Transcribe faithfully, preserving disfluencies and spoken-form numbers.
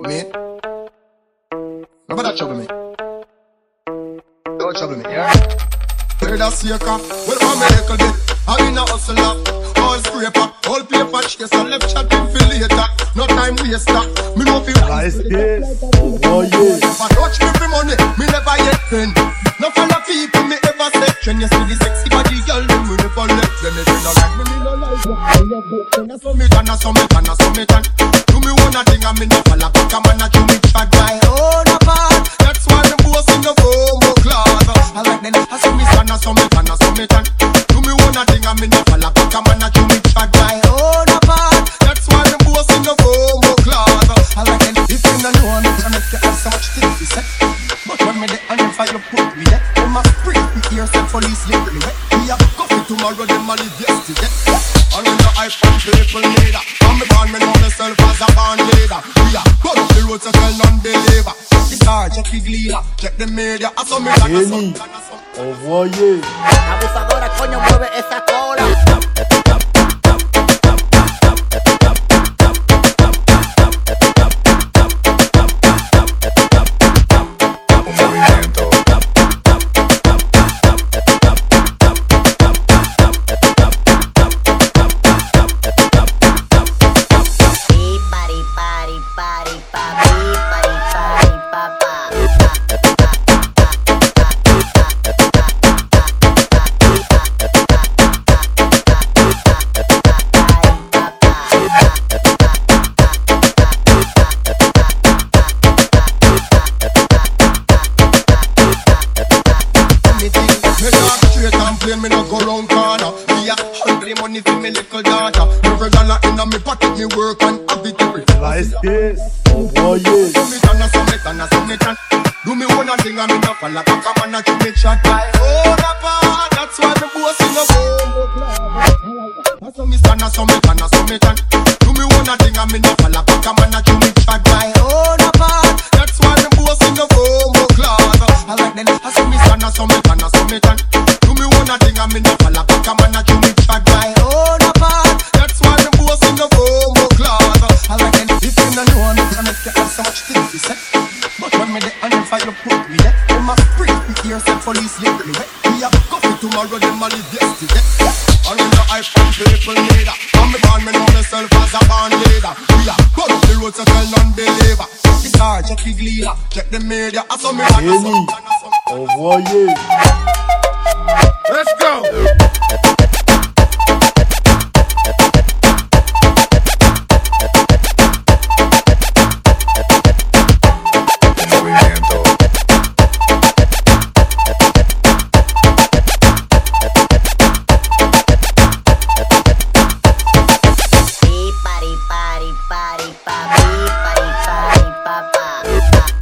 me. Nobody trouble me. Don't trouble me, yeah? Heard a seeker, well, I'm a little bit. I'm in a hustler, all scraper, all paper chase, and left chatting for later. No time waster, me no feel like this. Oh yeah. If I touch me for money, me never yet friend. No follow people me ever say. When you see the sexy body girl, them me never let them. If you no like me, me no like you. I saw me done, I saw me done, I saw me done. Do me one thing, I me no follow back, I'm a do me try my own apart. That's why the boss in the bombo class. I like them, I saw me done, I saw me done, I saw me done. Do me one thing, I me no follow back, I'm a do me try my own apart. That's why the boss in the bombo class. I like them, if you don't know me, I make you have so much things to say. But when me the onion fire, you put me there. I'm a spring, yourself police leave me wet. Me a coffee tomorrow, them a live yesterday. And when the hype from people need that, I'm born, me know myself as a band leader. We a go up the road to tell non-believer. The star, check the gleaner, check the media. I saw me like a son, and a son. Oye. La abusadora, coño, mueve esa cola. Me no go round corner. Me a hungry money for me little daughter. Every dollar inna me pocket, me work and have it every. Like this. Oh yeah. Do me done a summit and a summit and do me one thing and me no fall like a man and you me chat. I own a part. That's why the boss in the bombo club. I saw me stand a summit and a summit and do me one thing and me no fall like a man and you me chat. I own a part. That's why the boss in the bombo club. I like them. I saw me stand a summit and a summit and nothing I'm in the fall back, I'm gonna do me try my own apart. That's why the boss in the bombo class. I like them. If you don't know me, I make you have so much things to say. But when me the onion fire, you put me there. You must spring with yourself, police leave me wet. Me a coffee tomorrow, them a live yesterday. And when the hype from people need that, I'm the born, me know myself as a band leader. We a go up the road to tell non-believer. The star, check the gleaner, check the media. I saw me like a son, and a son. Oh yeah. Let's go! Party, party, party, party, party, party, party, party.